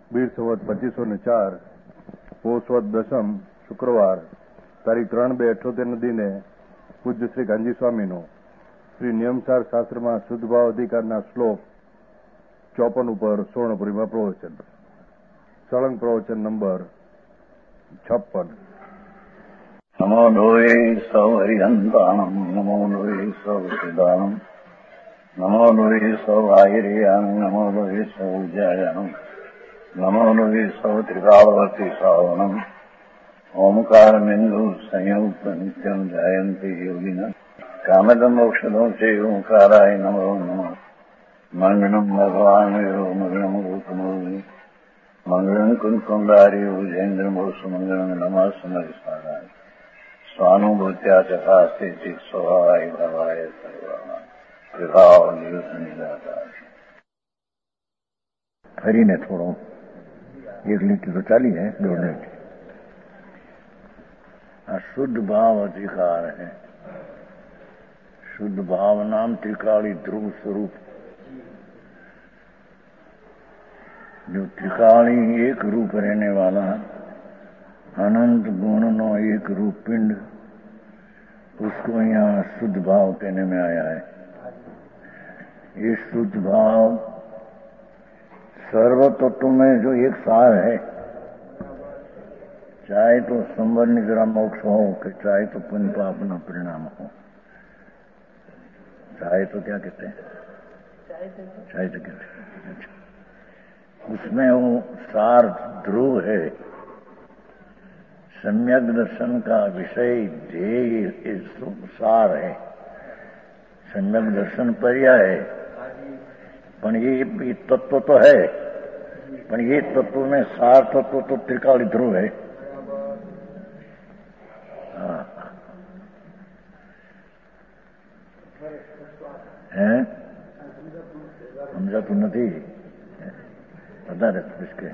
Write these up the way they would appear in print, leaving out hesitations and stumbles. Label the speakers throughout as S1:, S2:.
S1: बीर संवत 2504 પોષવદ દશમ શુક્રવાર તારીખ 3/2/78 દિને પૂજ્ય શ્રી ગાંધી સ્વામીનો શ્રી નિયમસાર શાસ્ત્રમાં શુદ્ધ ભાવ અધિકારના શ્લોક 54 ઉપર સુવર્ણપુરીમાં પ્રવચન. સળંગ પ્રવચન નંબર 56.
S2: નમો લોહે સૌ હરિહંતાણમ નમો લોહે સૌ સિદાનમ નમો લોહે સૌ આયર્યાનમ નમો લોહે સૌ જયાનમ નમો લોહે સૌ ત્રિકાવતી સાવનમ ઓમકારમેન્દુ સંયુક્ત નિત્યમ જાયંતિ યોગિના કામદમ મોક્ષદો છે ઓંકારાય નમો નમઃ. મંગળમ ભગવાન મંગળમ ગૌતમોની મંગળમ કુંકુંડારી ઉજેન્દ્રમો સુમંગળમ નમઃ સમરિસારાય સ્વાનુભૂત્યા ચકાસ્તે ચિત સ્વભાવાય ભવાય સર્વા પ્રભાવ નિદાતા.
S3: ફરીને થોડો એક લીટી તો ચાલી है, 2 લીટી. આ શુદ્ધ ભાવ અધિકાર है. शुद्ध भाव नाम त्रिकाली ध्रुव स्वरूप, जो त्रिकाली एक रूप रहने वाला अनंत गुण नो एक रूप पिंड, उसको यहाँ शुद्ध भाव कहने में आया है. ये शुद्ध भाव सर्व तत्व में जो एक सार है, चाहे तो संवर निद्रा मोक्ष हो कि चाहे तो पुण्य पाप न परिणाम हो, चाहे तो क्या कहते हैं, चाहे तो कहते हैं, उसमें वो सार ध्रुव है. सम्यक दर्शन का विषय ध्येय सार है. सम्यक दर्शन पर्याय है, पर ये तत्व तो है, पर ये तत्व में सार तत्व तो त्रिकाली ध्रुव है. हैं समझाતું નથી, વધારે મુશ્કેલ.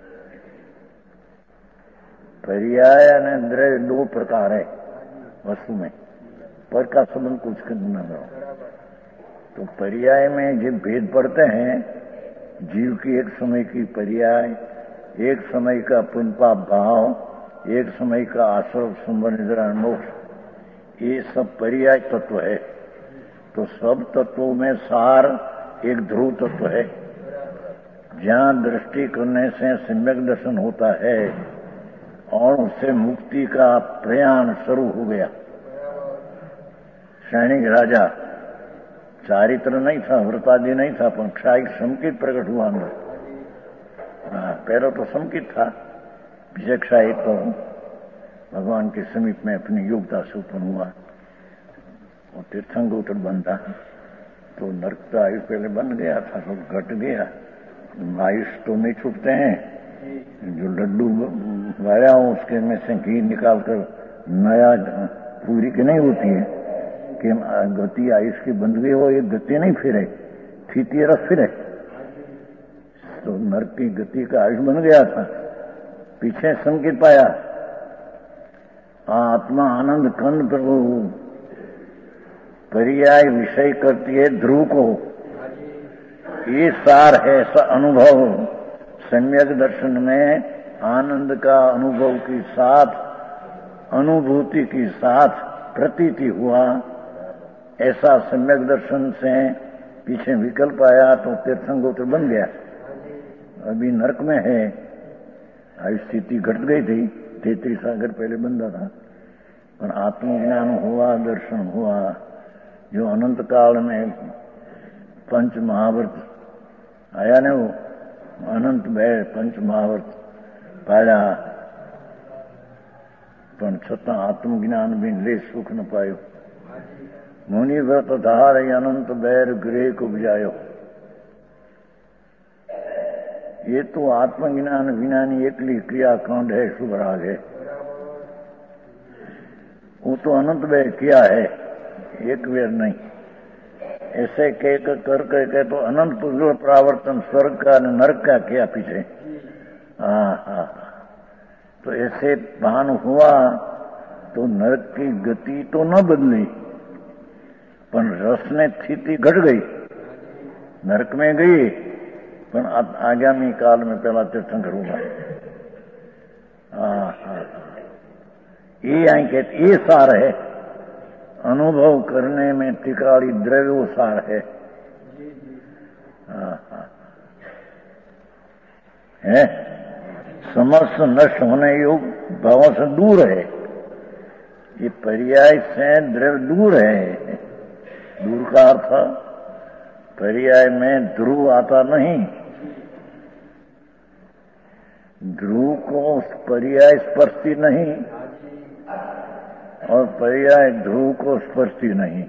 S3: पर्याय અને દ્રવ્ય 2 प्रकार है वस्तु में. पर का संबंध कुछ करना करो तो पर्याय में जो भेद पड़ते हैं, जीव की एक समय की पर्याय, एक समय का पुण्य पाप भाव, एक समय का आश्रव संवर निद्रा मोक्ष, ये सब पर्याय तत्व है. तो सब तत्वों में सार एक ध्रुव तत्व है. जहां दृष्टि करने से सम्यक दर्शन होता है और उससे मुक्ति का प्रयाण शुरू हो गया. सैनिक राजा चारित्र नहीं था, व्रतादि नहीं था, पर क्षायिक संकित प्रकट हुआ अंदर. पहले तो संकित था, विजय क्षायिक तो भगवान के समीप में अपनी योग्यता से उत्पन्न हुआ. और तीर्थंकर बनता तो नरक का आयुष पहले बन गया था, तो घट गया. आयुष तो नहीं छूटते हैं. जो लड्डू वाया हो उसके में से घी निकालकर नया पूरी की नहीं होती है कि गति आयुष की बंद गई हो, एक गति नहीं फिरे, थीती रस फिरे. तो नरक की गति का आयुष बन गया था. पीछे संकेत पाया, आत्मा आनंद कंद प्रभु पर्याय विषय करती है ध्रुव को. ये सार है ऐसा अनुभव. सम्यक दर्शन में आनंद का अनुभव के साथ, अनुभूति के साथ प्रतीति हुआ. ऐसा सम्यक दर्शन से पीछे विकल्प आया तो तीर्थंकर बन गया. अभी नरक में है, आयु स्थिति घट गई थी, 33 सागर पहले बंदा था. पर आत्मज्ञान हुआ, दर्शन हुआ. जो अनंत काल में पंच महाव्रत आया ने, वो अनंत में पंच महाव्रत पाया, पण छता आत्मज्ञान भी ले सुख न पायो. मुनि व्रत धार अनंत बैर गृह को बुझायो. ये तो आत्मज्ञान विनानी एकली क्रियाकांड है, शुभ राग है. वो तो अनंत बैर किया है, एक वेर नहीं. ऐसे कह कर कह तो अनंत पुरुष प्रावर्तन स्वर्ग का नरक का किया पीछे. तो ऐसे भान हुआ तो नरक की गति तो न बदली, पर रस ने स्थिति घट गई. नरक में गई પણ આગામી કાલ में पहला तीर्थंकर होगा। ये आई कहते ये सार है, अनुभव करने में टिकाड़ी द्रव्य सार है। है समस्त नष्ट होने योग भावों से दूर है। ये पर्याय से द्रव्य दूर है। दूर का अर्थ पर्याय में ध्रुव आता नहीं। ध्रुव को पर्याय स्पर्शती नहीं और पर्याय ध्रुव को स्पर्शती नहीं।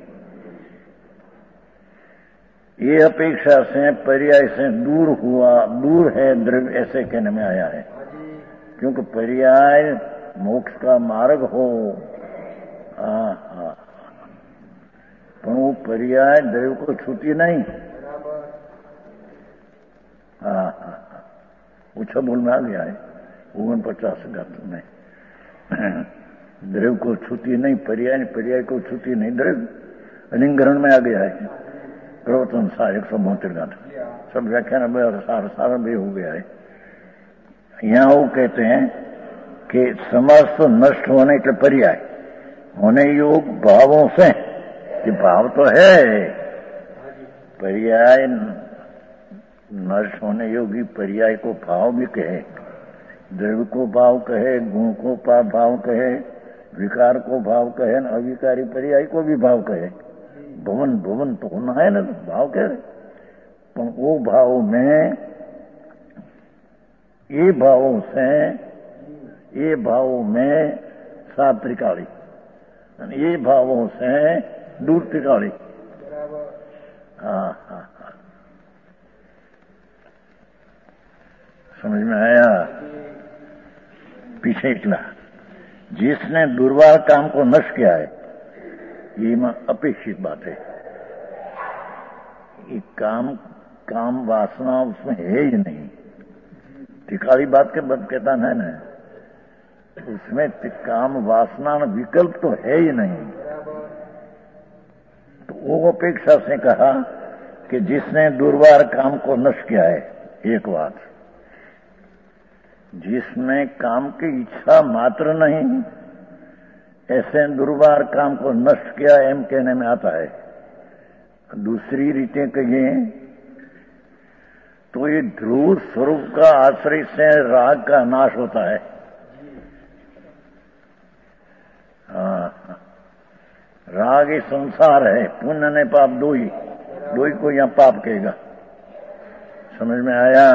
S3: ये अपेक्षा से पर्याय से दूर हुआ, दूर है द्रव्य, ऐसे कहने में आया है। क्योंकि पर्याय मोक्ष का मार्ग हो, पर वो पर्याय द्रव्य को छूती नहीं। ऊंचा बोल में आ गया है 49 गात्र में। द्रव्य को छूती नहीं पर्याय, पर्याय को छूती नहीं द्रव्य। अलिंगरण में आ गया है प्रवचन सार 172 गात्र। सब व्याख्यान सार भी हो गया है। यहां वो कहते हैं कि समस्त नष्ट होने के पर्याय होने योग भावों से, कि भाव तो है, पर्याय नष्ट होने योगी पर्याय को भाव भी कहे, द्रव्य को भाव कहे, गुण को भाव कहे, विकार को भाव कहे, अविकारी पर्याय को भी भाव कहे। भवन भवन तो होना है ना, तो भाव कहे। पर वो भाव में ये भावों में सात त्रिकाली, ये भावों से दूर त्रिकाली। समझ में आया? पीछे इतना जिसने दुर्वार काम को नष्ट किया है, ये अपेक्षित बात है। ये काम वासना उसमें है ही नहीं। टिकाली बात के बद कहता है ना, उसमें काम वासना विकल्प तो है ही नहीं। तो वो अपेक्षा से कहा कि जिसने दुर्वार काम को नष्ट किया है, एक बात, जिसमें काम की इच्छा मात्र नहीं, ऐसे दुर्वार काम को नष्ट किया एम कहने में आता है। दूसरी रीतें कहिए तो ये ध्रुव स्वरूप का आश्रय से राग का नाश होता है। राग ये संसार है, पुण्य ने पाप दो ही को यहां पाप कहेगा। समझ में आया?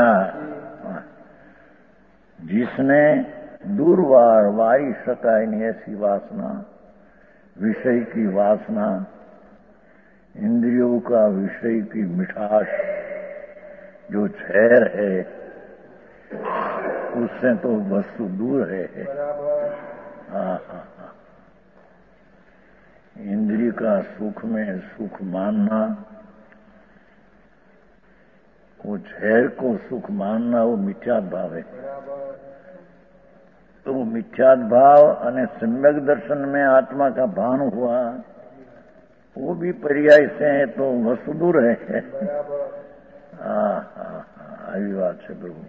S3: जिसने दूरवार वारी शकाय नहीं ऐसी वासना, विषय की वासना, इंद्रियों का विषय की मिठास जो झैर है, उससे तो वस्तु दूर है। इंद्रिय का सुख में सुख मानना, वो झैर को सुख मानना, वो मिथ्यात भाव है। तो मिथ्यात भाव और सम्यक दर्शन में आत्मा का भान हुआ, वो भी पर्याय से है, तो वस्तु दूर है। आई बात है प्रभु।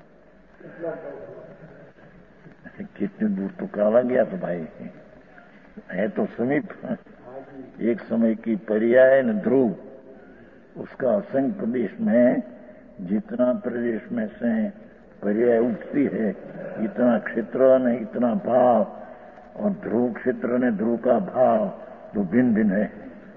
S3: कितनी दूर तो काला गया तो भाई, है तो समीप। एक समय की पर्याय न ध्रुव, उसका असंख्य प्रदेश में जितना प्रदेश में से पर्याय उठती है, इतना क्षेत्र ने इतना भाव, और ध्रुव क्षेत्र ने ध्रुव का भाव तो भिन्न भिन्न है।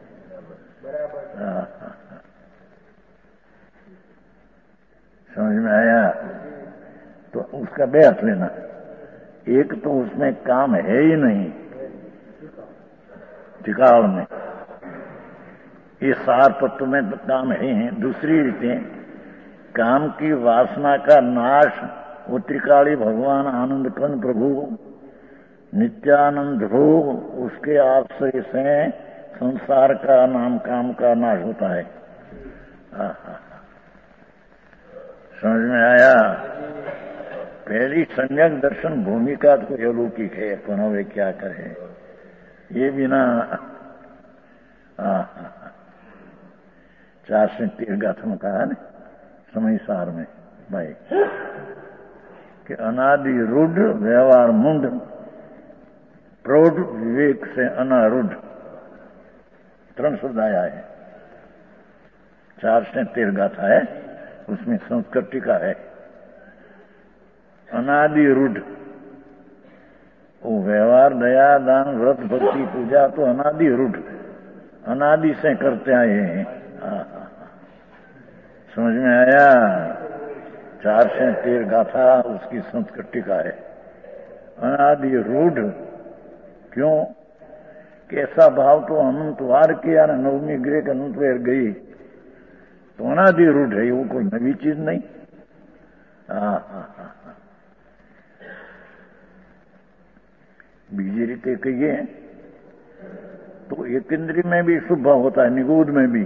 S3: समझ में आया? तो उसका बे अर्थ लेना। एक तो उसमें काम है ही नहीं टिकाव में, ये सार तत्व में तो काम है ही। दूसरी रीते काम की वासना का नाश, वो त्रिकाली भगवान आनंद कंद प्रभु नित्यानंद हो, उसके आश्रय से संसार का नाम काम का नाश होता है। समझ में आया? पहली सम्यक दर्शन भूमिका तो अलौकिक है, अपन वे क्या करे ये बिना 413 गाथा में कहा ना समय सार में, भाई कि अनादि रूढ़ व्यवहार मुंड, प्रौढ़ विवेक से अनारूढ़, 3 शब्द आया है। 4 से 13 गाथा है, उसमें संस्कृत टीका है। अनादि रूढ़, वो व्यवहार दया दान व्रत भक्ति पूजा तो अनादि रूढ़, अनादि से करते आए हैं। समझ में आया? 4 से 13 गाथा उसकी संस्कृत टीका है। अनादि रूढ़ क्यों? कि ऐसा भाव तो अनंत वार किया ना, नवमी ग्रेक अनंत वेर गई तो अनादि रूढ़ है, वो कोई नवी चीज नहीं। बीजी रीते कहिए तो एक इंद्रिय में भी शुभ भाव होता है, निगूढ़ में भी।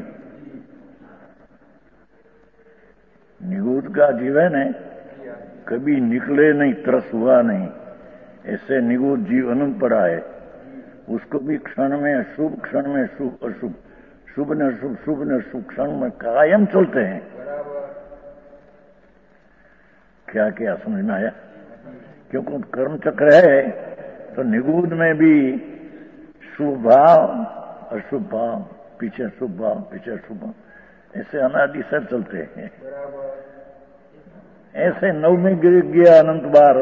S3: निगूढ़ का जीवन है, कभी निकले नहीं, त्रस हुआ नहीं, ऐसे निगूढ़ जीव अनंत पड़ा है। उसको भी क्षण में शुभ, क्षण में शुभ अशुभ, शुभ न शुभ, शुभ न शुभ, क्षण में कायम चलते हैं। क्या क्या समझ में आया? क्योंकि कर्म चक्र है तो निगूढ़ में भी शुभ भाव अशुभ भाव, पीछे शुभ भाव पीछे शुभ भाव, ऐसे अनादि से चलते हैं। ऐसे नवमी गिर गया अनंत बार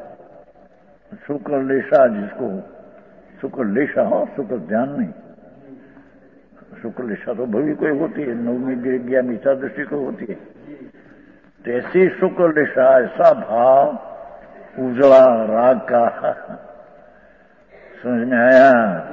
S3: शुक्र लेशा, जिसको शुक्र लेशा हो, शुक्र ध्यान नहीं, शुक्र लेशा तो भवी कोई होती है, नवमी गिर गया नीचा दृष्टि को होती है। तो ऐसी शुक्र लेशा, ऐसा भाव उजला राग का, समझ में आया?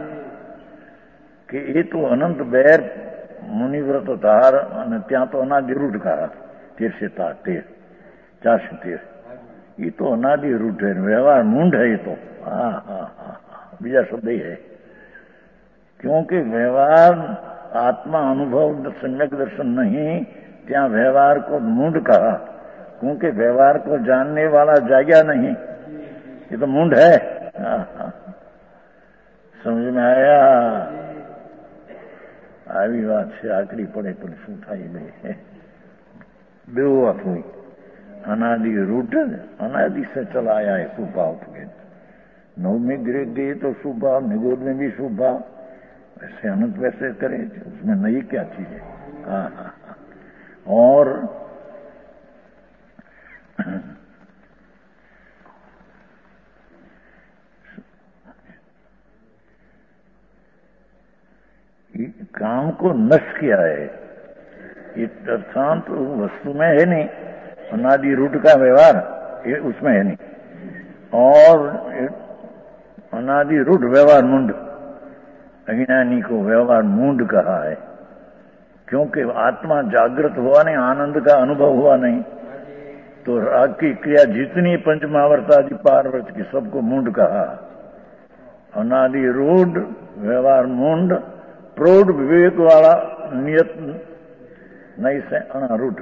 S3: कि ये तो अनंत बैर मुनिव्रत धार અને ત્યાં તો અનાદિ રૂઢ का 13 4 से 13, ये तो अनादि रूढ़ है, व्यवहार मुंड है ये तो। बीजा शब्द ही है। क्योंकि व्यवहार आत्मा अनुभव सम्यक दर्शन नहीं, ત્યાં व्यवहार को मुंड कहा, क्योंकि व्यवहार को जानने वाला जाग्या नहीं, ये तो मुंड है। समझ में आया? આવી વાત છે, આકરી પડે પણ શું થાય બે બેવ વાત हुई। अनादि रूढ़, अनादि से चला आया है शुभ भाव के। नवमी ग्रेड गई तो शुभ भाव, निगोद में भी शुभ भाव, वैसे अनंत वैसे करे, उसमें नई क्या चीज है? और काम को नष्ट किया है, ये अर्थात वस्तु में है नहीं, अनादि रूढ़ का व्यवहार ये उसमें है नहीं। और अनादि रूढ़ व्यवहार मुंड, अज्ञानी को व्यवहार मुंड कहा है, क्योंकि आत्मा जागृत हुआ नहीं, आनंद का अनुभव हुआ नहीं, तो राग की क्रिया जितनी पंचमावर्तादि पारवर्त की सबको मुंड कहा। अनादि रूढ़ व्यवहार मुंड, प्रौढ़ विवेक वाला नियत नहीं से अनारूढ़,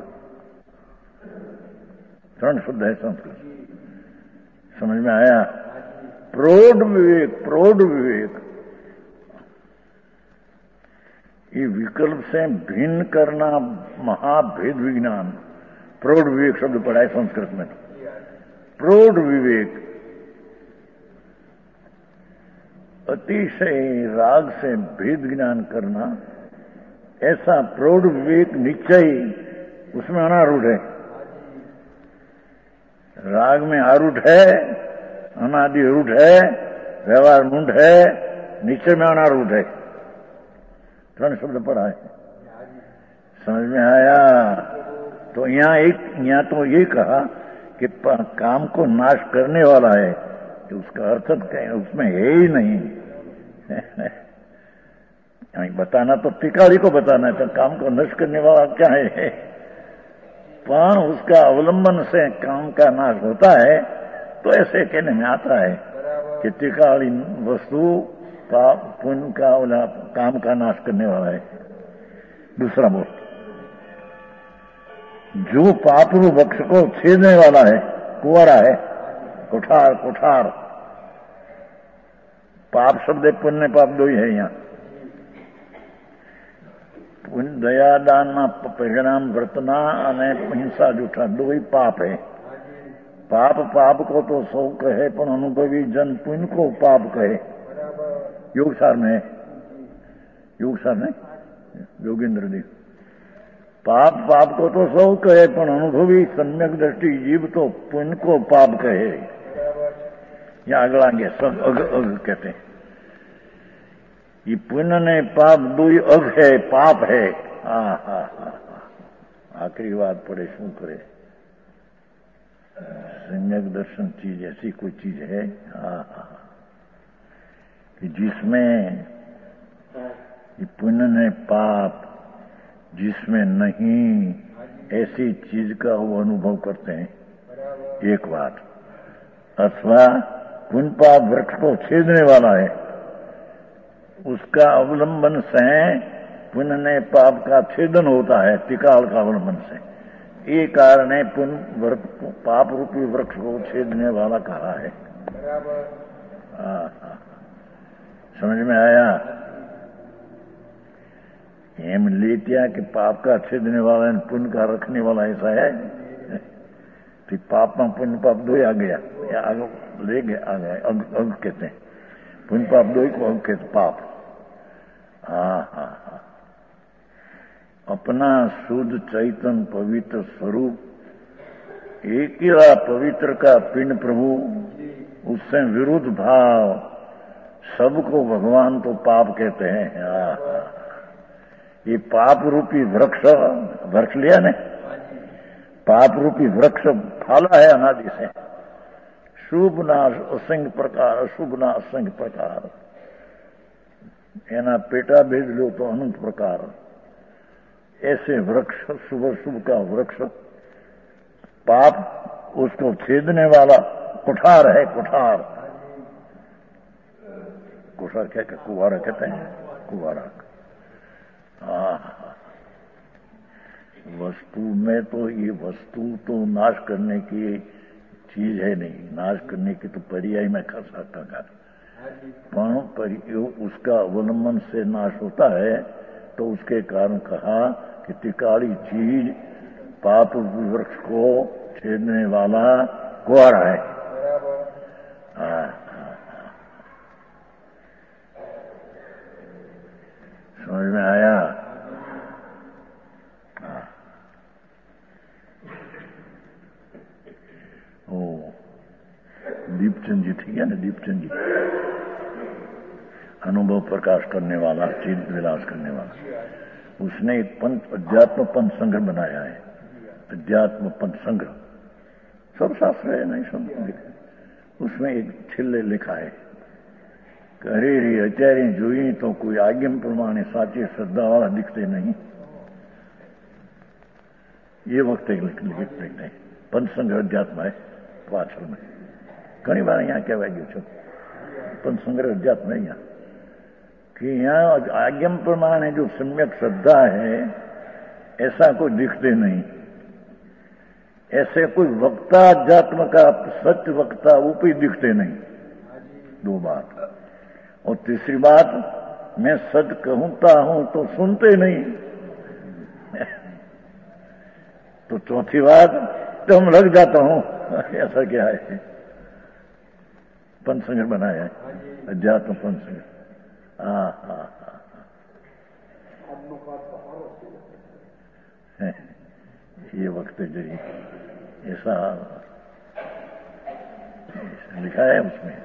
S3: 3 शब्द है संस्कृत। समझ में आया? प्रौढ़ विवेक, प्रौढ़ विवेक, ये विकल्प से भिन्न करना महाभेद विज्ञान, प्रौढ़ विवेक शब्द पढ़ा है संस्कृत में। प्रौढ़ विवेक अतिशय राग से भेद ज्ञान करना, ऐसा प्रौढ़ विवेक निश्चय उसमें अनारूढ़ है। राग में आरूढ़ है, अनादि रूढ़ है, व्यवहार मुंड है, निश्चय में अनारूढ़ है। 3 शब्द पढ़ा है। समझ में आया? तो यहाँ तो ये कहा कि काम को नाश करने वाला है, तो उसका अर्थ उसमें है ही नहीं। बताना तो टिकाड़ी को बताना है, तो काम को नष्ट करने वाला क्या है? पर उसका अवलंबन से काम का नाश होता है, तो ऐसे कहने में आता है कि टिकाड़ी वस्तु पुण्य का काम का नाश करने वाला है। दूसरा बोल, जो पापरू वृक्ष को छेदने वाला है, कुंवारा है, कुठार कुठार, पाप शब्द पुण्य पाप दो ही है यहाँ। દયાદાનના પરિણામ વર્તના અને હિંસા જૂઠા દो ही पाप है। पाप पाप को तो सौ कहे, पर अनुभवी जन पुण्य को पाप कहे। योगसार में योगेंद्र जी, पाप पाप को तो सौ कहे, पर अनुभवी सम्यक दृष्टि जीव तो पुण्य को पाप कहे। या अगलांगे सब अग कहते हैं। ये पुण्य ने पाप दो ही अग है, पाप है। आखिरी बात पड़े शू करे। सम्यक दर्शन चीज ऐसी कोई चीज है कि जिसमें ये पुण्य ने पाप जिसमें नहीं, ऐसी चीज का वो अनुभव करते हैं। एक बात। अथवा पुण्य पाप वृक्ष को छेदने वाला है, उसका अवलंबन से पुण्य ने पाप का छेदन होता है, त्रिकाल का अवलंबन से। ये कारण है पुण्य पाप रूपी वृक्ष को छेदने वाला कहा है। समझ में आया? एम लेतिया कि पाप का छेदने वाला है, पुण्य का रखने वाला ऐसा है। तो पाप में पुण्य पाप दो ही आ गया, या आगे ले गए आ गए। अग कहते हैं पुण्य पाप दो ही को अग कहते पाप। अपना शुद्ध चैतन्य पवित्र स्वरूप एक ही पवित्र का पिंड प्रभु, उससे विरुद्ध भाव सबको भगवान तो पाप कहते हैं। ये पाप रूपी वृक्ष लिया ने, पाप रूपी वृक्ष फाला है अनादि से। शुभ ना असंग प्रकार, अशुभ ना असंग प्रकार। एना पेटा भेज लो तो अनंत प्रकार। ऐसे वृक्ष, शुभ शुभ का वृक्ष, पाप उसको छेदने वाला कुठार है। कुठार क्या कुवारा कहते हैं, कुवारा। वस्तु में तो ये वस्तु तो नाश करने की चीज है नहीं, नाश करने की तो पर्याय में खा सकता है। पर उसका अवलंबन से नाश होता है, तो उसके कारण कहा कि त्रिकाली चीज पाप वृक्ष को छेदने वाला कुआरा है। समझ में आया? ओ दीपचंद जी, ठीक है ना? दीपचंद जी अनुभव प्रकाश करने वाला, चीज विलास करने वाला। उसने एक अध्यात्म पंथ संग्रह बनाया है। अध्यात्म पंथ संग्रह सब शास्त्र है, नहीं सब लिखा। उसमें एक छिल्ले लिखा है, अरे रे अचार्य जोई तो कोई आज्ञम प्रमाणे साचे श्रद्धा वाला दिखते नहीं। ये वक्त लिखते हैं पंथ संग्रह अध्यात्म है। पाछल में घनी बार यहाँ कहवा गयो छो, पंथ संग्रह अध्यात्म है यहाँ कि यहाँ आज्ञम प्रमाणे जो सम्यक श्रद्धा है, ऐसा कोई दिखते नहीं। ऐसे कोई वक्ता अध्यात्म का सत्य वक्ता वो भी दिखते नहीं। दो बात। और तीसरी बात, मैं सच कहता हूं तो सुनते नहीं। तो चौथी बात, तो हम लग जाता हूं। ऐसा क्या है? पंथ संग्रह बनाया है, अध्यात्म पंथ संग्रह। ये वक्त जरिए ऐसा लिखा है उसमें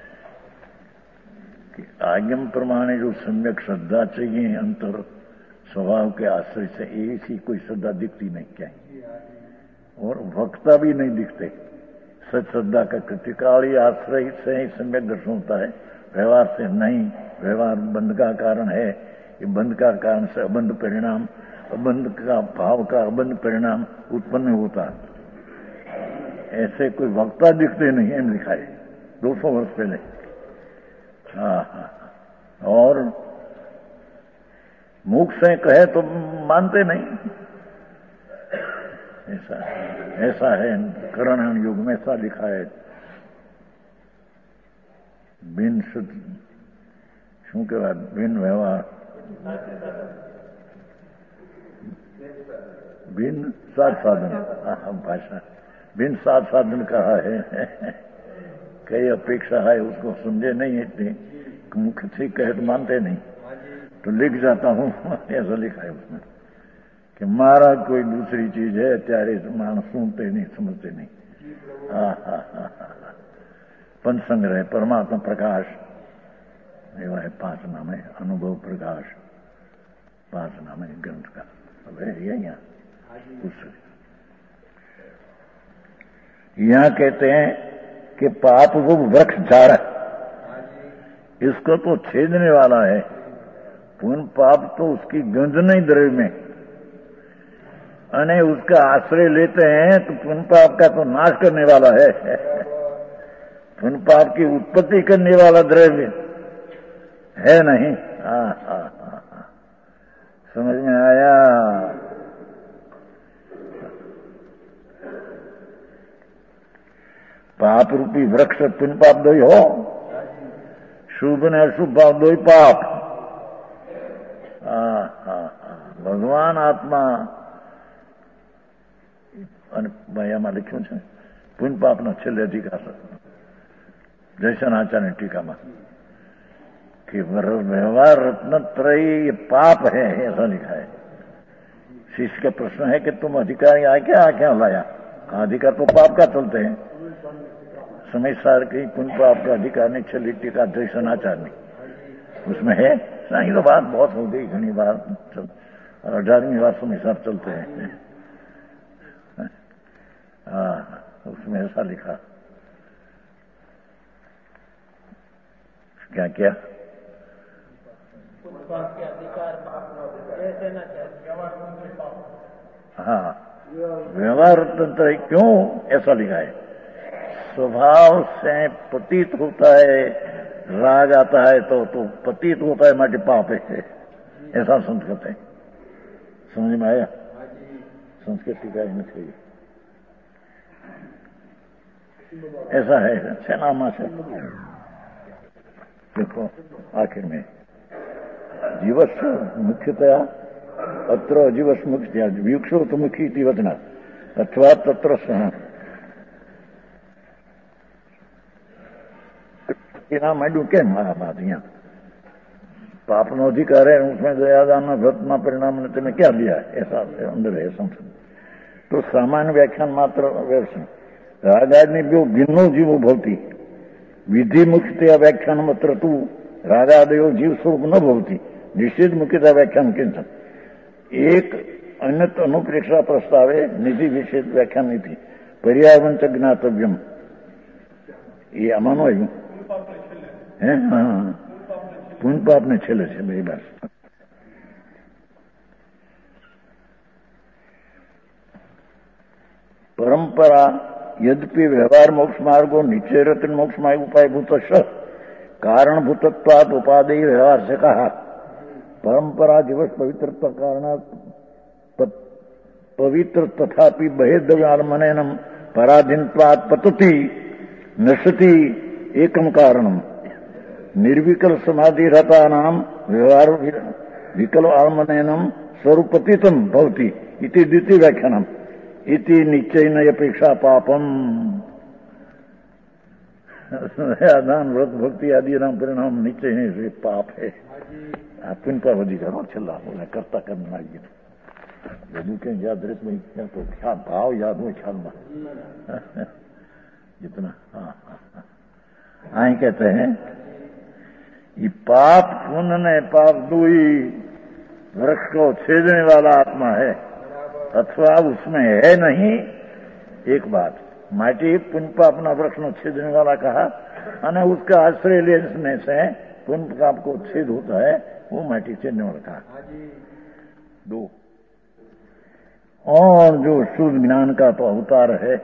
S3: कि आज्ञम प्रमाणे जो सम्यक श्रद्धा चाहिए, अंतर स्वभाव के आश्रय से ऐसी कोई श्रद्धा दिखती नहीं क्या, और वक्ता भी नहीं दिखते। सच श्रद्धा का कृतिकाली आश्रय से ही सम्यक दर्शन होता है, व्यवहार से नहीं। व्यवहार बंध का कारण है। ये बंध का कारण से अबंध परिणाम, अबंध का भाव का अबंध परिणाम उत्पन्न होता है। ऐसे कोई वक्ता दिखते नहीं, एम लिखा है 200 वर्ष पहले। और मुख से कहे तो मानते नहीं। ऐसा है करण युग में, ऐसा लिखा है। बिन शुद्ध शू कहवाय, बिन व्यवहार भिन्न सात साधन, भाषा भिन्न सात साधन कहा है। कई अपेक्षा है, उसको समझे नहीं इतनी, मुख्य से कहे तो मानते नहीं, तो लिख जाता हूँ। ऐसा लिखा है उसमें कि मारा कोई दूसरी चीज है, त्यारे मानस सुनते नहीं, समझते नहीं। पंच संग्रह परमात्मा प्रकाश एवं है, 5 नाम है अनुभव प्रकाश, 5 नाम है ग्रंथ का। अब है यहाँ यहाँ कहते हैं कि पाप वो वृक्ष झाड़ है, इसको तो छेदने वाला है। पुण्य पाप तो उसकी गंध नहीं द्रव्य में, अने उसका आश्रय लेते हैं तो पुण्य पाप का तो नाश करने वाला है। पुण्य पाप की उत्पत्ति करने वाला द्रव्य है नहीं। समझ में आया? पाप रूपी वृक्ष पुण्य पाप दो ही हो, शुभ ने अशुभ भाव दो ही पाप। भगवान आत्मा એમાં લખ્યું છે પુણ્ય પાપનો છેલ્લે અધિકાર જયસનાચાર્ય ટીકામાં कि व्यवहार रत्नत्रय ये पाप है, ऐसा लिखा है। शिष्य का प्रश्न है कि तुम अधिकार आ क्या लाया? अधिकार तो पाप का चलते हैं। समय सार की पुण्य पाप का अधिकार नहीं, छली टीका जयसनाचार्य उसमें है। नहीं तो बात बहुत हो गई, घनी बार 18वीं बार समय सार चलते हैं। उसमें ऐसा लिखा क्या क्या
S4: के अधिकार
S3: व्यवहार तंत्र क्यों ऐसा लिखा है? स्वभाव से प्रतीत होता है, राग आता है तो प्रतीत होता है माटे पाप है, ऐसा संस्कृत है। समझ में आया? संस्कृति का ही नहीं, ऐसा है सेनामा से। देखो आखिर में जीवस मुख्यतया अत्र जीवस मुख्य व्युक्षो तो मुखी थी वचना अथवा तत्र मैं क्या मारा बात यहाँ पाप नो अधिकार है, उसमें दयादान व्रतना परिणाम ने तुम्हें क्या दिया, ऐसा अंदर है संसद। तो सामान्य व्याख्यान मात्र व्यवसाय रागादि बो भिन्नो जीवो भवती विधि मुख्यतया व्याख्यान मात्र तू रागादयो जीव स्वरूप न भवती निश्चित मुख्यता व्याख्यान किंचन एक अन्यत अनुप्रेक्षा प्रस्तावे निधि विशेष व्याख्यान नीति पर्यावरण च ज्ञातव्यम ये अमानो है। हाँ पुण्य पाप ने छेले છે मेरी बात। परंपरा यद्यपि व्यवहार मोक्ष मार्गो निश्चय रत्न मोक्ष मार्ग उपाय भूत कारणभूतत्वाद उपादेय व्यवहार से कहा। परंपरा दिवस पवित्रत्व कारण पवित्र तथापि बहेद्यमनयनम पराधीनत्वात् पतति नशति एकम कारणम निर्विकल समाधि रता नाम व्यवहार विकल आत्मनयनम स्वरूपतीतम भवति इति द्वितीय व्याख्यानम इति निश्चयन अपेक्षा पापम। दान व्रत भक्ति आदि नाम परिणाम निश्चय नहीं पाप है। पुण्य का अधिकार छला बोला करता करना यदि कहीं याद रहे में तो ख्याल भाव याद हो ख्याल में जितना। कहते हैं ये पाप पुण्य ने पाप दुई वृक्ष को छेदने वाला आत्मा है अथवा उसमें है नहीं। एक बात माटी पुण्य पाप ना वृक्ष नो छेदने वाला कहा और उसका आश्रय लेने से पुण्य पाप को छेद होता है, वो माटी छेदने वाला कहा। 2 और जो शुद्ध ज्ञान का तो अवतार है,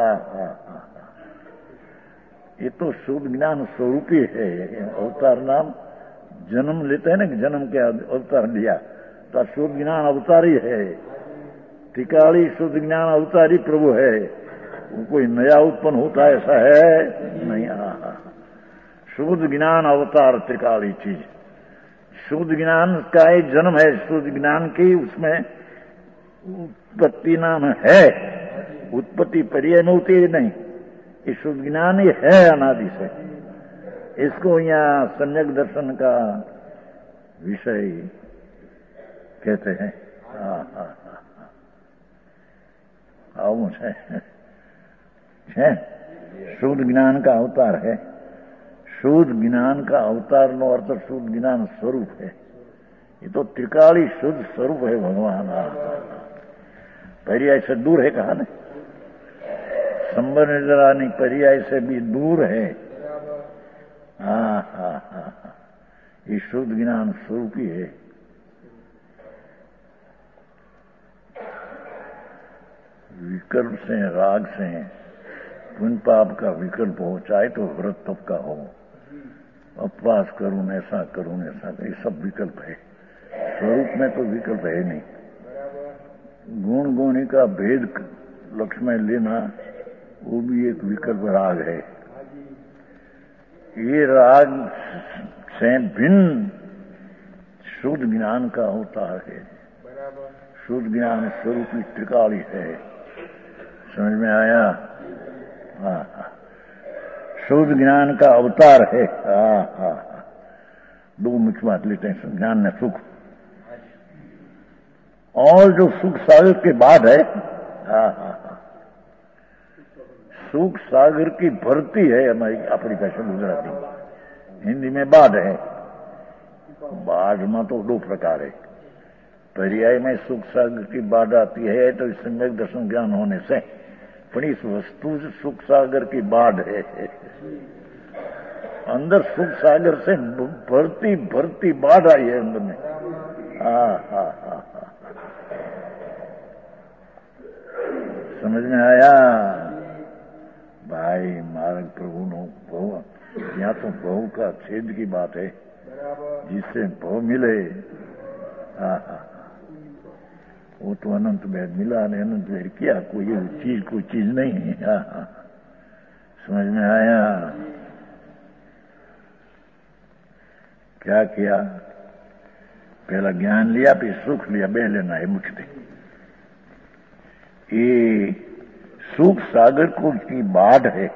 S3: ये तो शुद्ध ज्ञान स्वरूप ही है। अवतार नाम जन्म लेते हैं ना कि जन्म के अवतार लिया तो शुद्ध ज्ञान अवतार ही है। टिकाली शुद्ध ज्ञान अवतारी प्रभु है, वो कोई नया उत्पन्न होता है ऐसा है नहीं। शुद्ध ज्ञान अवतार त्रिकाली चीज, शुद्ध ज्ञान का एक जन्म है। शुद्ध ज्ञान की उसमें उत्पत्ति नाम है, उत्पत्ति पर्याय में होती है नहीं। ये शुद्ध ज्ञान ही है अनादि से। इसको यहाँ सम्यक दर्शन का विषय कहते हैं। આવું છે શુદ્ધ જ્ઞાન का अवतार है। शुद्ध ज्ञान का अवतार नो अर्थ शुद्ध ज्ञान स्वरूप है। ये तो त्रिकाली शुद्ध स्वरूप है भगवान। पर्याय से दूर है कहा ना, संबंधरानी पर्याय से भी दूर है। ये शुद्ध ज्ञान स्वरूप ही है। विकल्प से, राग से पुण्य पाप का विकल्प हो, चाहे तो व्रत तप का हो, उपवास करूं ऐसा करूं ऐसा, ये सब विकल्प है। स्वरूप में तो विकल्प है नहीं। गुण गुणी का भेद लक्ष्य में लेना वो भी एक विकल्प राग है। ये राग से भिन्न शुद्ध ज्ञान का अवतार है। शुद्ध ज्ञान स्वरूप की त्रिकाली है। समझ में आया? शुद्ध ज्ञान का अवतार है। दो मुख्य बात लेते हैं, ज्ञान में सुख और जो सुख सागर के बाद है। सुख सागर की भरती है हमारी अपनी भाषा गुजराती, हिंदी में बाढ़ है। बाढ़ में तो दो प्रकार है। पर्याय में सुख सागर की बाढ़ आती है तो इस सम्यक दर्शन ज्ञान होने से, पर इस वस्तु से सुख सागर की बाढ़ है। अंदर सुख सागर से भरती भरती बाढ़ आई है अंदर में। समझ में आया भाई? मार्ग प्रभु नो भव, यहाँ तो भव का छेद की बात है, जिससे भव मिले। वो तो अनंत भेद मिला ने, अनंत भेद किया, कोई चीज नहीं है। समझ में आया? क्या किया? पहला ज्ञान लिया, फिर सुख लिया, बह लेना है मुख्य। ये सुख सागर को की बाढ़ है,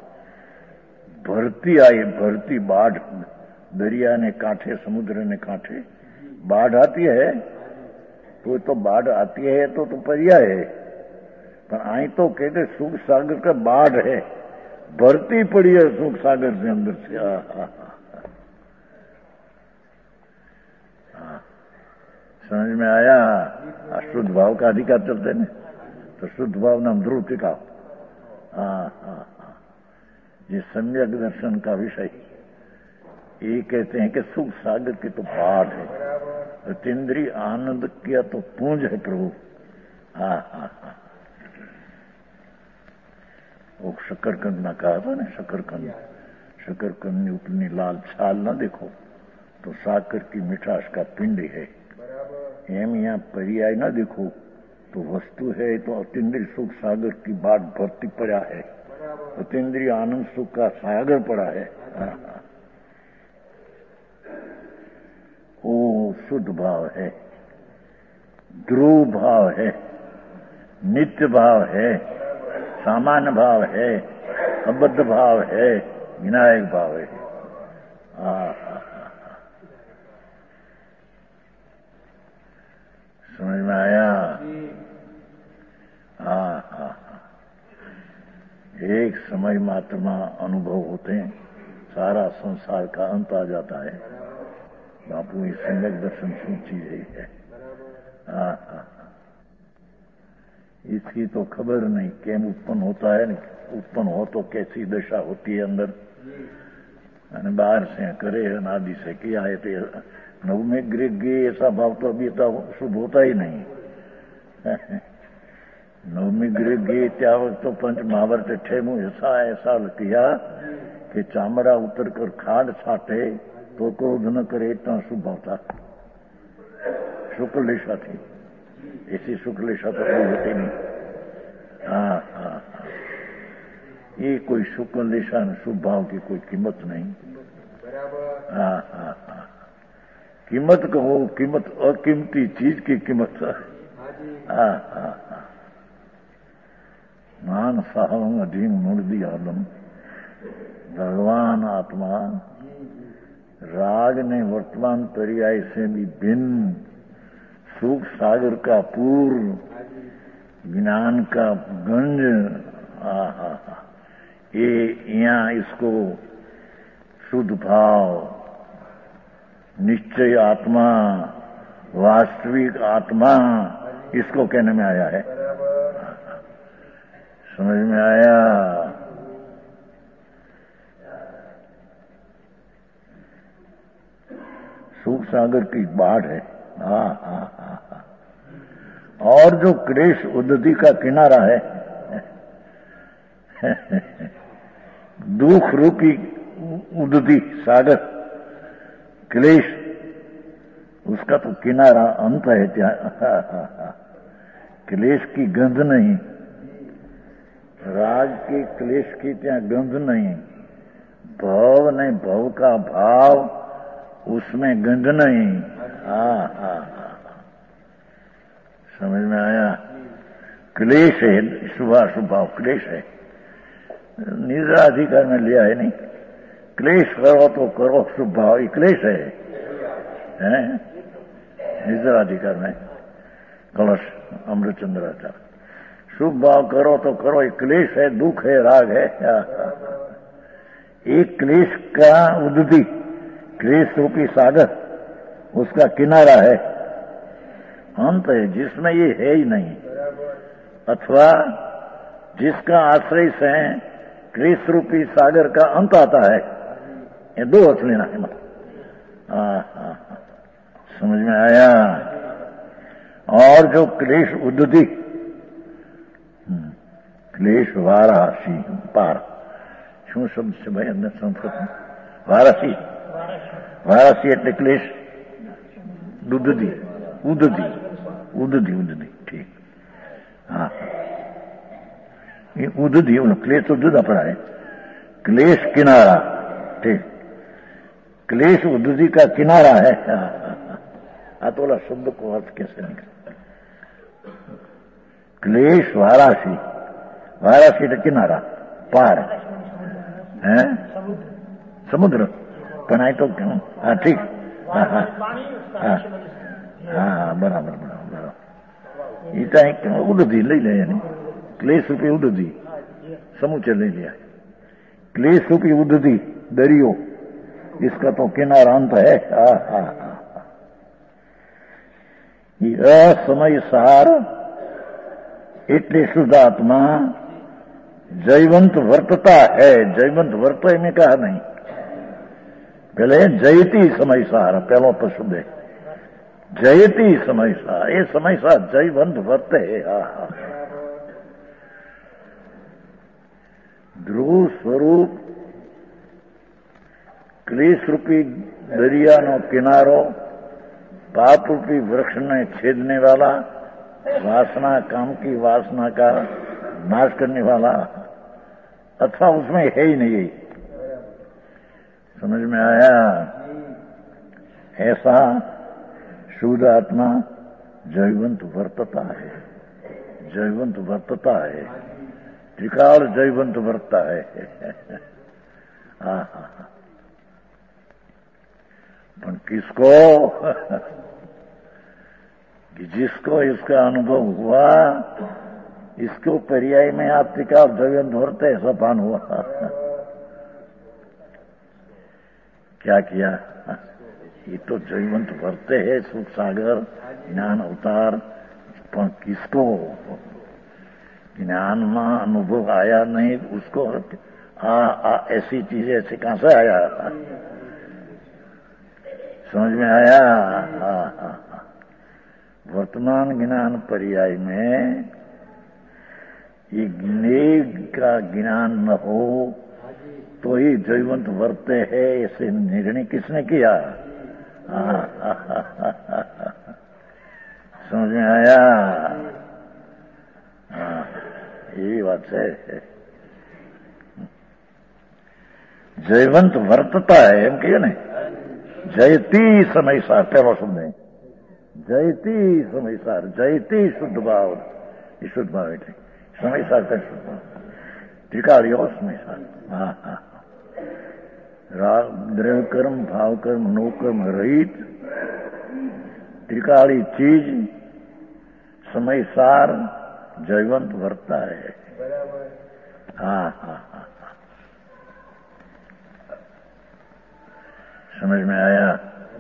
S3: भरती आई, भरती बाढ़। दरिया ने कांठे, समुद्र ने कांठे बाढ़ आती है तो बाढ़ आती है तो पर्याय है। पर आई तो कहते सुख सागर का बाढ़ है, भरती पड़ी है सुख सागर से अंदर से। समझ में आया? शुद्ध भाव का अधिकार चलते हैं तो शुद्ध भाव नाम ध्रुव टिकाओ। ये सम्यक दर्शन का विषय ये कहते हैं कि सुख सागर की तो बाढ़ है, अतीन्द्रिय आनंद किया तो पूंज है प्रभु। वो शकरकंद ना कहा था ना, शकरकंद, शकरकंद उतनी लाल छाल ना देखो तो साकर की मिठास का पिंड है। एम यहाँ पर्याय ना देखो तो वस्तु है, तो अतीन्द्रिय सुख सागर की बाढ़ भरती पड़ा है, अतीन्द्रिय आनंद सुख का सागर पड़ा है। वो शुद्ध भाव है, ध्रुव भाव है, नित्य भाव है, सामान्य भाव है, अबद्ध भाव है, विनायक भाव है। समझ में आया? एक समय मात्र में अनुभव होते हैं, सारा संसार का अंत आ जाता है। बापू ये सम्यक दर्शन सुन चीज है। इसकी तो खबर नहीं केम उत्पन्न होता है, उत्पन्न हो तो कैसी दशा होती है अंदर, बाहर से करे अनादि से किया है। तो नवमे गृह गए ऐसा भाव तो अभी शुभ होता ही नहीं। नवमी गृह गए त्या वक्त तो पंच महाभारत ठेमू ऐसा किया कि चामड़ा उतर कर खाड़ छाटे तो क्रोध न करे, इतना शुभ भाव था। शुक्ल लेशा थी, ऐसी शुक्ल लेशा तो कोई होती नहीं। ये कोई शुक्ल लेशा शुभ भाव की कोई कीमत नहीं। कीमत कहो, कीमत अकीमती चीज की कीमत मान साहब अधीन मुर्दी आलम भगवान आत्मा राग ने वर्तमान पर्याय से भी भिन्न सुख सागर का पूर्व ज्ञान का गंज ये यहाँ इसको शुद्ध भाव निश्चय आत्मा वास्तविक आत्मा इसको कहने में आया है। समझ में आया? सुख सागर की बाढ़ है। और जो क्लेश उद्धति का किनारा है दुख रूपी उद्धति सागर क्लेश उसका तो किनारा अंत है। क्या क्लेश की गंध नहीं, राग की क्लेश की त्या गंध नहीं, भव नहीं भव का भाव उसमें गंध नहीं। समझ में आया? क्लेश है, शुभाशुभ भाव क्लेश है। निद्राधिकार में लिया है नहीं, क्लेश करो तो करो शुभ भाव ये क्लेश है निद्राधिकार में कलश अमृतचंद्राचार शुभ भाव करो तो करो ये क्लेश है, दुख है, राग है। एक क्लेश का उद्धति क्लेश रूपी सागर उसका किनारा है, अंत है जिसमें ये है ही नहीं, अथवा जिसका आश्रय से क्लेश रूपी सागर का अंत आता है। ये दो अर्थ लेना है। समझ में आया? और जो क्लेश उद्धति क्लेश वारासी पार शू शब्द से भाई अंदर संस्कृत में वारासी वारासी એટલે क्लेश उद्धति उद्धति उद्धति उद्धति ठीक। हाँ ये उद्धति क्लेश तो जुदा पड़ा है, क्लेश किनारा ठीक, क्लेश उद्धति का किनारा है। तो शब्द को अर्थ कैसे निकले? क्लेश वारासी वारासी तो किनारा पार है समुद्र पनाई तो क्यों? हाँ ठीक। हाँ बराबर बराबर इतना क्यों उद्धति ले लिया यानी क्लेश रूपी उद्धति समूचे ले लिया। क्लेश रूपी उद्धति दरियो इसका तो किनारा अंत है। असमय सार એટલે शुद्धात्मा जयवंत वर्तता है। जयवंत वर्त में कहा नहीं, पहले जयती समय सार पहलो तो शुद्ध है जयती समय सार, ये समय सार जयवंत वर्त है। ध्रुव स्वरूप क्लेश रूपी दरिया नो किनारो पाप रूपी वृक्ष ने छेदने वाला वासना काम की वासना का नाश करने वाला अथवा उसमें है ही नहीं। समझ में आया? ऐसा शुद्ध आत्मा जयवंत वर्तता है, जयवंत वर्तता है, त्रिकाल जयवंत वर्तता है। पर किसको? कि जिसको इसका अनुभव हुआ इसको पर्याय में आप त्रिकाल जयवंत वर्ते सपान हुआ। क्या किया? ये तो जयवंत वर्ते है सुख सागर ज्ञान अवतार, पर किसको ज्ञान में अनुभव आया नहीं उसको ऐसी चीजें ऐसे कहां से आया? समझ में आया? वर्तमान ज्ञान पर्याय में ये ज्ञेय का ज्ञान न हो तो ही जयवंत वर्ते है, ऐसे निर्णय किसने किया? समझ में आया? यही बात है। जयवंत वर्तता है एम कहिए ने, जयती समय सा पहलो शब्द है जयती समय सार, जयती शुद्ध भाव, ये शुद्ध भाव है समय सार का शुद्ध भाव, त्रिकाली और समय सार। हाँ हाँ, राग द्रव्य कर्म भाव कर्म नो कर्म रहित त्रिकाली चीज समय सार जयवंत वर्ता है। हाँ हाँ हाँ, समझ में आया?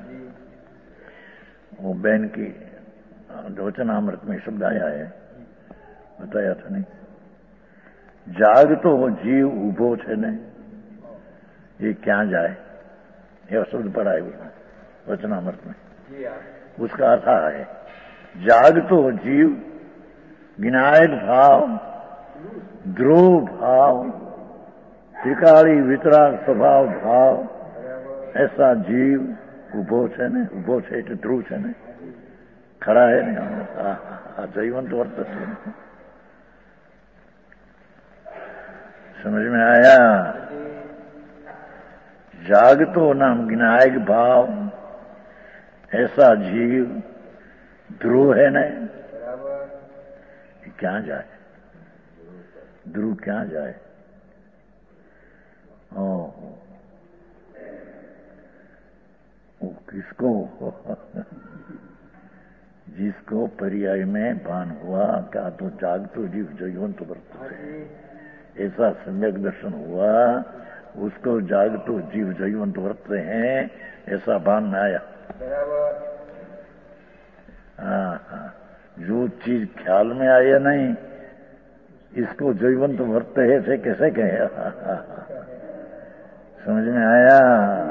S3: वो बहन की वचनामृत में शब्द आया है, बताया था नहीं? जाग तो जीव उभो छे ने, ये क्या जाए, यह शब्द पढ़ा है उसमें वचनामृत में। उसका अर्थ है जाग तो जीव विनायक भाव ध्रुव भाव त्रिकाली वितराग स्वभाव भाव ऐसा जीव उभो छे ने, उभो छे એટલે ध्रुव छे ने, खड़ा है ने, आ जयवंत वर्त छे। समझ में आया? जागतो नाम विनायक भाव ऐसा जीव ध्रुव है ने, क्या जाए, ध्रुव क्या जाए। किसको जिसको पर्याय में भान हुआ क्या तो जाग तो जीव जयवंत वर्तते है, ऐसा सम्यक दर्शन हुआ, उसको जाग तो जीव जयवंत वर्तते हैं ऐसा भान में आया। हाँ हाँ, जो चीज ख्याल में आया नहीं इसको जयवंत वर्तते है से कैसे कहे। समझ में आया?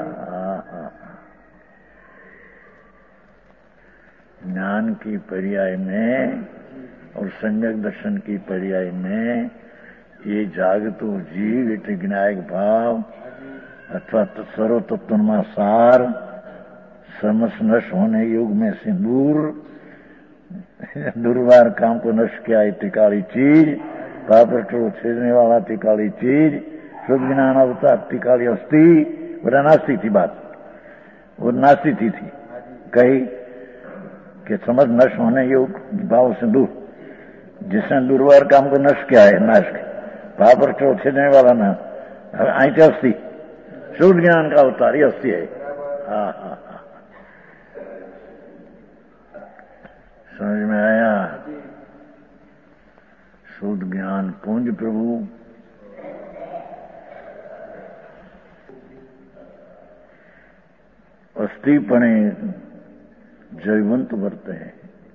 S3: ज्ञान की पर्याय में और सम्यक दर्शन की पर्याय में ये जागतो जीव એટલે જ્ઞાયક ભાવ अथवा सर्व तत्वमा सार समस नश होने युग में सिंदूर दुर्वार काम को नष्ट किया है त्रिकाली चीज, पापर को छेदने वाला त्रिकाली चीज, शुद्ध ज्ञान अवतार त्रिकाली अस्थि, वो नास्ती थी बात, वो नास्ती थी कही कि समझ नष्ट होने योग भाव सिंदूर, जिसने दुर्वार काम को नष्ट किया है, नाश पापर को छेदने वाला ना आई अस्थि, शुद्ध ज्ञान का अवतार ये अस्थि है। हाँ हाँ हाँ, समझ में आया? शुद्ध ज्ञान पुंज प्रभु अस्थिपणे जयवंत वर्ते हैं।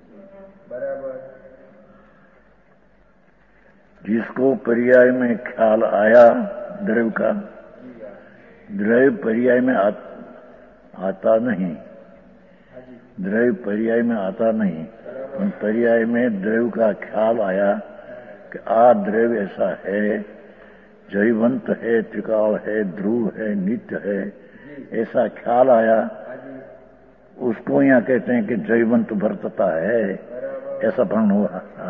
S3: जिसको पर्याय में ख्याल आया द्रव्य का, द्रव्य पर्याय में आता नहीं, द्रव्य पर्याय में आता नहीं, पर्याय में द्रव्य का ख्याल आया कि आ द्रव्य ऐसा है, जयवंत है, त्रिकाल है, ध्रुव है, नित्य है, ऐसा ख्याल आया, उसको यहाँ कहते हैं कि जयवंत वर्तता है, ऐसा भ्रम हुआ।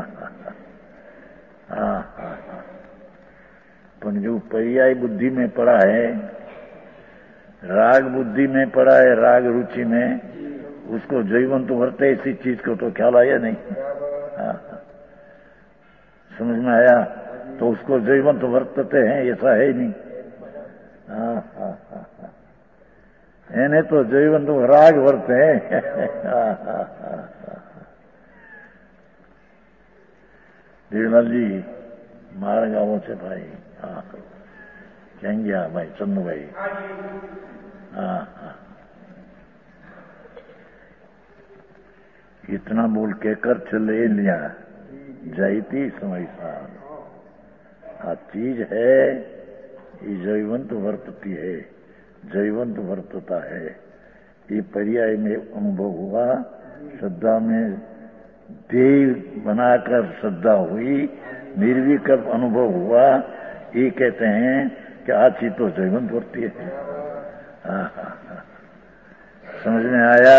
S3: पर जो पर्याय बुद्धि में पड़ा है, राग बुद्धि में पड़ा है, राग रुचि में, उसको जयवंत वर्ते इसी चीज को तो ख्याल आया नहीं। समझ में आया? तो उसको जयवंत वर्तते हैं ऐसा है ही नहीं। એને તો જયવંત રાગ વર્તે। દેવલાલ जी મારા ગાવો છે ભાઈ। हाँ, ક્યાં ગયા ભાઈ ચંદુભાઈ? हाँ हाँ, इतना बोल के कर चले लिया जाती समय सार। हाँ, चीज है ये जयवंत वर्तती है, जयवंत वर्तता है, ये पर्याय में अनुभव हुआ। श्रद्धा में देव बनाकर श्रद्धा हुई, निर्विकल्प अनुभव हुआ, ये कहते हैं कि आज चीज तो जयवंत वर्ती है। समझ में आया?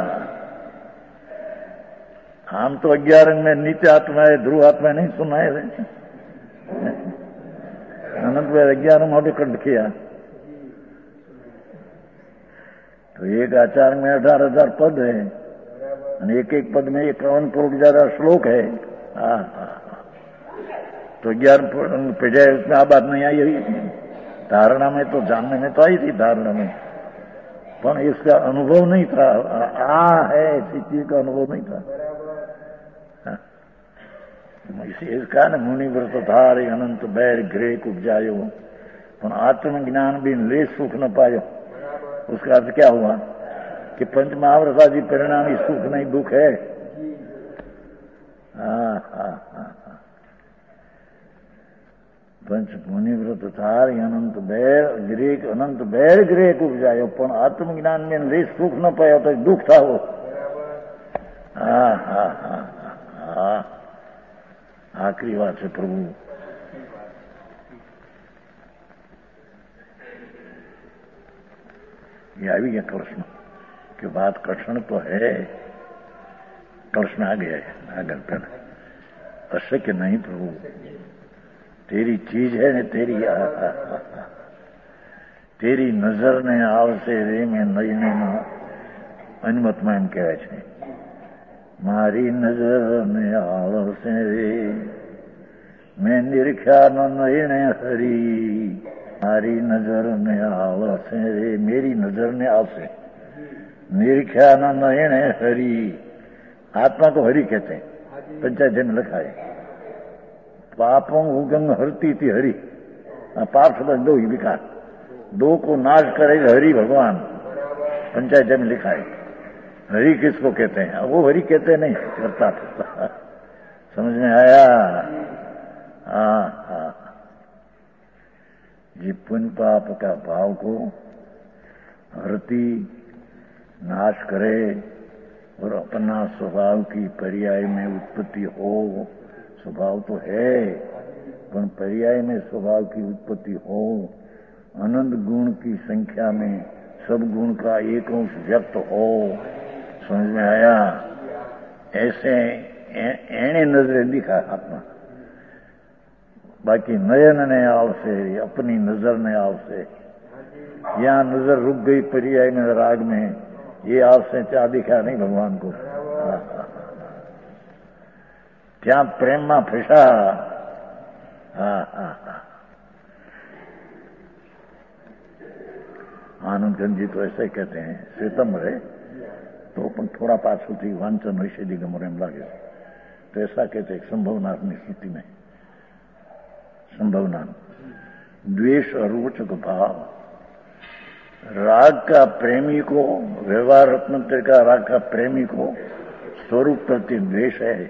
S3: हम तो 11 में नित्य आत्मा है, ध्रुव आत्मा नहीं सुनाए थे। अनंत भाई 11 मोटे कंठ किया तो एक आचार में 18,000 पद है। एक एक पद में 51 करोड़ ज्यादा श्लोक है। तो 11 पेजा उसमें आ बात नहीं आई हुई। धारणा में तो जानने में तो आई थी धारणा में, पर इसका अनुभव नहीं था। है ऐसी चीज का अनुभव नहीं था। इसका न मुनि व्रत धारे अनंत बैर ग्रेक उपजायो, पर आत्मज्ञान भी ले सुख न पायो। उसका अर्थ क्या हुआ कि पंच महाव्रतादि परिणामी सुख नहीं दुख है। पंच मुनि व्रत धार अनंत बैर ग्रेक उपजायो, पण आत्मज्ञान में ले सुख न पायो तो दुख था वो। आखिरी बात है प्रभु। ये आ भी गया कृष्ण की बात। कृष्ण तो है, कृष्ण आ गया है आगर पर। अशक्य नहीं प्रभु, तेरी चीज है ने तेरी नजर ने आवશે રે મેં નયને અનુમતમાં એમ કહેવાય છે, મારી નજર ને આવશે રે મેં નિરખ્યા ન નયને હરી। મારી નજર ને આવશે રે, मेरी नजर ने आवશે, निरख्या न नयने हरि। आत्मा को हरि कहते हैं, पंचायत में लिखा है। पापों उगंग हरती थी हरि। पाप शब्द दो ही विकार, दो को नाश करे हरि भगवान, पंचायत में लिखा है। हरि किसको कहते हैं? वो हरि कहते नहीं, करता था। समझ में आया? ये पुण्य पाप का भाव को हरती, नाश करे और अपना स्वभाव की पर्याय में उत्पत्ति हो। स्वभाव तो है, पर पर्याय में स्वभाव की उत्पत्ति हो। अनंत गुण की संख्या में सब गुण का एक अंश व्यक्त हो। समझ में आया? ऐसे एने नजरे दिखा आत्मा। बाकी नयन ने आवશે, अपनी नजर ने आवશે। यहाँ नजर रुक गई पर्याय में, राग में, ये आवશે क्या दिखा नहीं भगवान को। क्या प्रेम में फंसा। आनंदगंज जी तो ऐसे कहते हैं, श्वेतंबर है तो थोड़ा पाछू थी वांचन निषेधी गमर एम लागे तो ऐसा कहते हैं संभवना अपनी स्थिति में। संभवना द्वेष और रोचक भाव। राग का प्रेमी को, व्यवहार रत्नत्र का राग का प्रेमी को स्वरूप प्रति द्वेष है।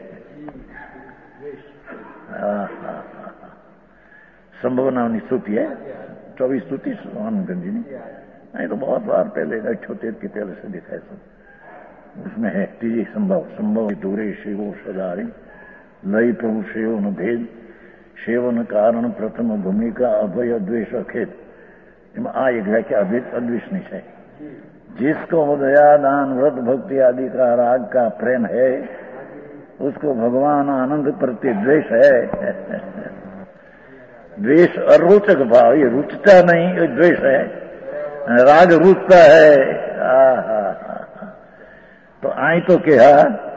S3: संभवना स्तुति है, 24 स्तुति आनंद जी ने। नहीं तो बहुत बार पहले 78 के पहले से दिखाए सब। उसमें है तीजी संभव। संभव दूरे शिवो सदारी लय प्रभु सेव न भेद, सेवन कारण प्रथम भूमिका अभय द्वेष अखेद। आ एक व्याख्या अभेद अद्वेषणी है। जिसको दया दान व्रत भक्ति आदि का राग का प्रेम है, उसको भगवान आनंद प्रति द्वेष है। द्वेष अरोचक भाव, ये रुचता नहीं, ये द्वेष है। राग रुचता है। तो आई तो क्या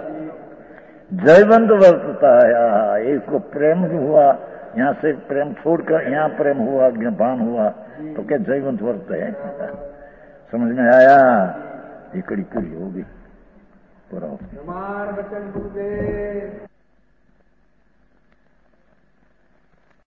S3: जयवंत वर्तता है। इसको प्रेम हुआ, यहाँ से प्रेम छोड़कर यहाँ प्रेम हुआ, ज्ञान हुआ, तो क्या जयवंत वर्त है। समझ में आया? ये कड़ी पूरी होगी पूरा।